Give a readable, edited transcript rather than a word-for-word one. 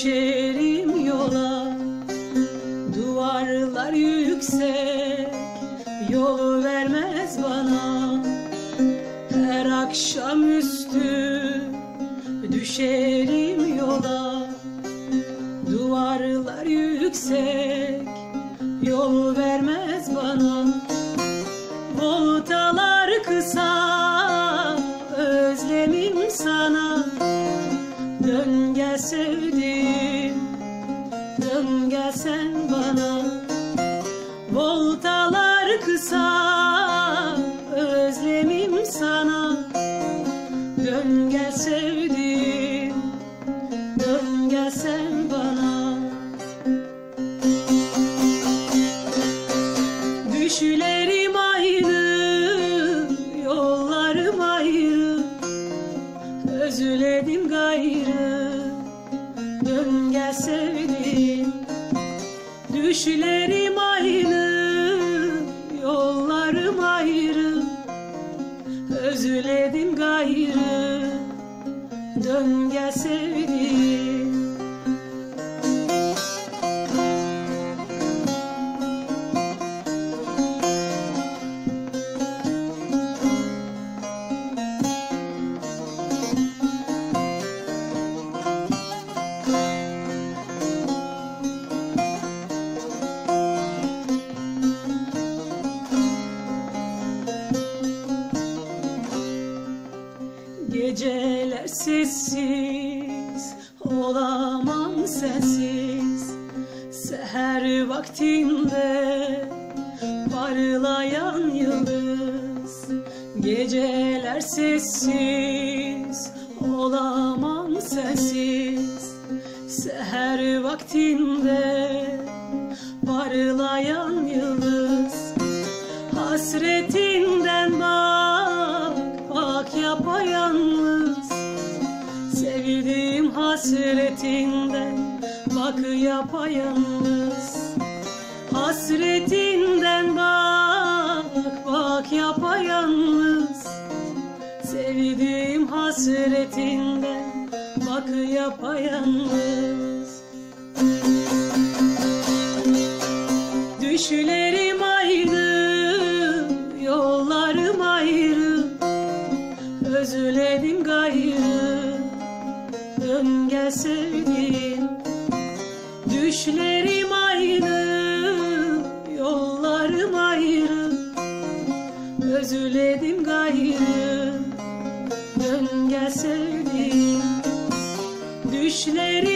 Düşerim yola, duvarlar yüksek, yol vermez bana. Her akşamüstü düşerim yola, duvarlar yüksek, yol vermez bana. Voltalar kısa, özlemim sana. Dön gel sevdiğim, dön gel sen bana. Voltalar kısa, özlemim sana. Dön gel sevdiğim, dön gel sen bana. Düşlerim ayrı, yollarım ayrı, özledim gayrı. Dön gel sevdiğim. Düşlerim ayrı, yollarım ayrı, özledim gayrı. Dön gel sevdiğim. Geceler sessiz, olamam sensiz. Seher vaktinde parlayan yıldız. Geceler sessiz, olamam sensiz. Seher vaktinde parlayan yıldız. Hasretinden bak yapayalnız. Sevdiğim hasretinden bak yapayalnız. Hasretinden bak yapayalnız. Sevdiğim hasretinden bak yapayalnız. Düşlerim ayrı, yollarım ayrı, özledim gayrı. Dön gel sevdiğim. Düşlerim ayrı, yollarım ayrı, özledim gayrı. Dön gel sevdiğim. Düşlerim